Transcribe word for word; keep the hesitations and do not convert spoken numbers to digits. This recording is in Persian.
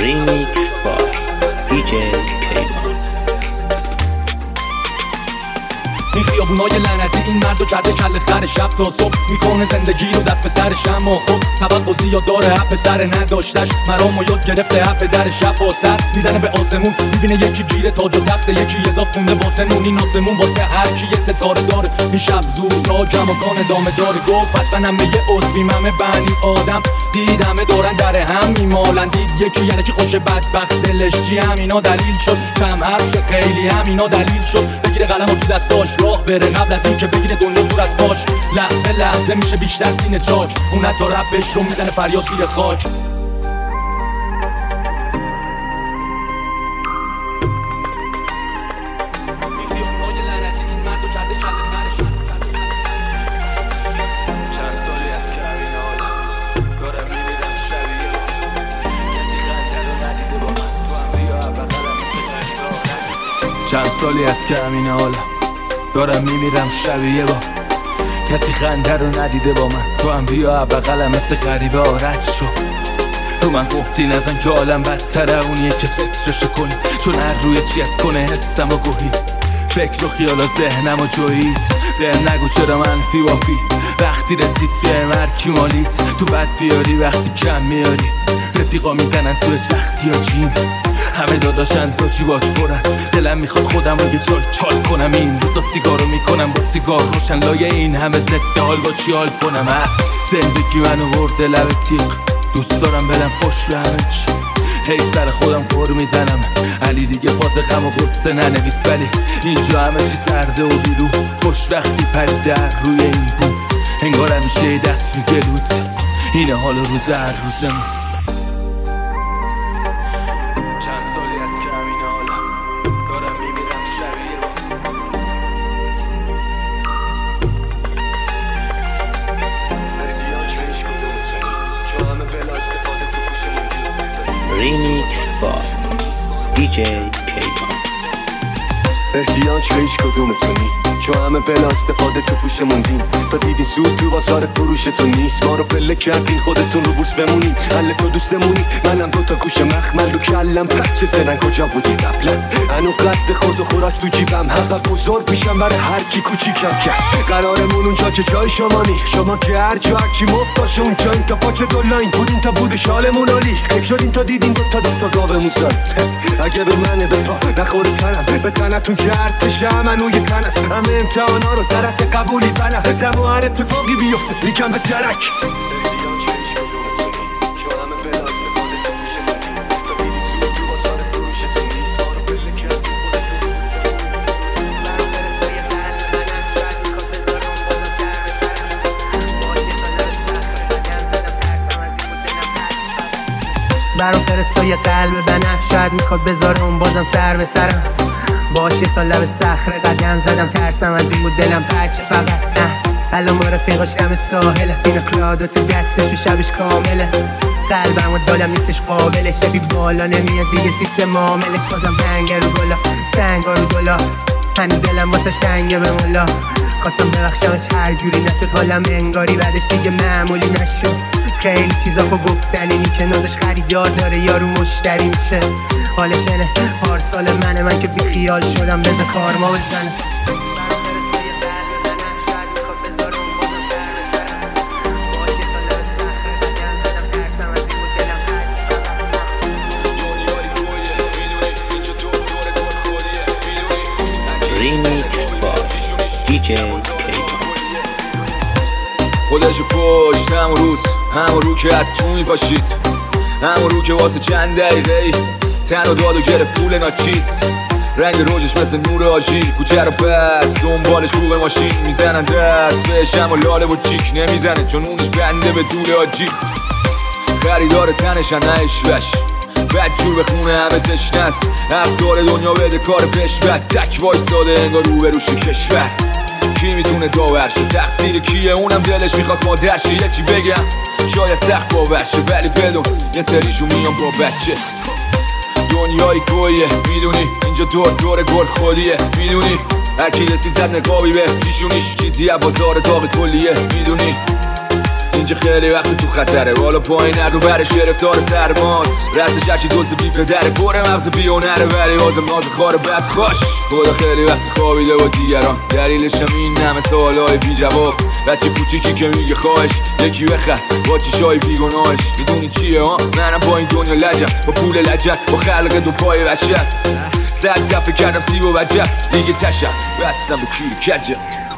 Remix by دی جی کیوان. این خیابونای لعنتی این مردو کرده کله خر، شب تا صبح میکنه زندگی رو دست به سرش، اما خب توقع زیاد داره، حق سر نداشتش مرامو یاد گرفته، حق در شب با سر میزنه به آسمون، میبینه یکی گیره تاج و تخت، یکی اضاف کنده واسه نون، این آسمون واسه هر کی یه ستاره داره. این شب زورزا جمعکان ادامه داره، گفت حتما یه عضوی همه بنی آدم دیدمه دارن در هم میمالن، دید یکی یعنی که خوش بدبخت دلش چی، همینا دلیل شد کم حرف خیلی، همینا دلیل شد بگیره قلم و تو دستاش راه بره، قبل از این که بگیره دنیا زور از پاش، لحظه لحظه میشه بیشتر سینه چاک، اون حتی ربش رو میزنه فریاد زیر خاک. چند سالی از که همین حالم دارم میمیرم شبیه با کسی خنده رو ندیده با من، تو هم بیا بغلم مثل غریبه آرد شو، تو من گفتی نزن که عالم بدتره اونیه که فکرشو کنی، چون هر روی چی از کنه حسم و گوهی، فکر و خیال و ذهنم و جویید، دل نگو چرا منفی وافی، وقتی رسید بیایم هر کی مالیت، تو بد بیاری وقتی کم میاری، رفیقا میزنن تو سختی ها چین، همه داداشن با چی بات پرن، دلم میخواد خودم رو یه جای چال کنم، این روزا سیگارو میکنم با سیگار روشن، لایه این همه ضد حال با چی حال کنم، زندگی منو برده لب تیغ، دوست دارم بدم فش به همه چی، هی سر خودم خور میزنم، علی دیگه فاز غم و غصه ننویس، ولی اینجا همه چی سرده و بیرو، خوشبختی پرید در روی این بود، انگار همیشه دست رو گلوت، اینه حال روز هر روزم. Remix by دی جی کیوان. احتیاج به هیچ کدومتونی چون همه بلا استفاده تو پوش موندین، تا دیدین سود تو بازار فروشتون نیست، ما رو پله کردین خودتون رو بورس بمونین، حل تو دوستمونی منم دوتا گوش مخمل رو کلم پچه زدن، کجا بودی قبلا انو قد خود و خوراک تو جیبم، حق بزرگ میشم برای هر کی کوچیکم کرد، قرارمون اونجا که جای شمانی، شما که هر جا هر چی مفت باشه اونجا، این تا پاچه دولاین بودین تا بود شالمون عالی، حیف شدین تا دیدین دوتا دوتا گاومون زاد، اگه به منه به پا نخوره تنم به تنتون کرد تشم منو یه تن است، همه امتحانا رو درک قبولی بنا، دم و هر اتفاقی بیفته میکن به درک. برا فرستای قلب بنفش شاید میخواد بذاره اون بازم سر به سرم، باشه تا لب صخره قدم زدم، ترسم از این بود دلم پرچه فقط نه، الان ما رفیقاش دم ساحله، اینا کلادو تو دستش و شبش کامله، قلبم و دالم نیستش قابلش، سبی بالا نمیاد دیگه سیستم معاملش، بازم هنگر رو گلا سنگا رو دلا، هنو دلم واسش تنگه به مولا، خواستم ببخشمش هر جوری نشد، حالم انگاری بعدش دیگه معمولی نشد، خیلی چیزا خو گفتنی که نازش خریدار داره یارو مشتری میشه، حالش اینه پارسال منه من که بی خیال شدم بذار کار ما بزنه. Remix by دی جی کیوان. خودشو پشت همون روز همون رو که حد تو میپاشید، همون رو که واسه چند دقیقه ای تن و داد و گرفت طول ناچیز، رنگ روجش مثل نور آژیر، کوچه رو پس دنبالش رو به ماشین میزنن، دست بهش هم و لاله و چیک نمیزنه چون اونش بنده به طول آجی، خریدار تنشن نه اشوش، بد جور به خونه همه تشنست، حق داره دنیا بده کار پیش بد، تک وایستاده انگار رو به روش کشور، کی میتونه داورشه تقصیر کیه، اونم دلش میخواست مادرشه، یه چی بگم شاید سخت باورشه، ولی بدون یه سریشو میام با بچه، دنیای گویه میدونی اینجا دور دور گل خودیه، میدونی هرکی رسی زد نقابی به پیشونیش، چیزی از بازار داغ کلیه، میدونی اینجا خیلی وقت تو خطره، بالا پایین نرو برش گرفتار سرماست. رستش هرچی دوست بی پدره، پر مغز بیونره ولی بازم ناز خاره بد خوش. خدا خیلی وقت خوابیده با دیگران، دلیلش هم این همه سوالای بی جواب. بچه کوچیکی که میگه خواهش یکی بخر با چشای بیگناهش. میدونی چیه ها؟ منم با این دنیا لجم، با پول لجم، با خلق دو پای بشر. صد دفعه کردم سیب و بجم، دیگه تشم بستم به کیر کجم.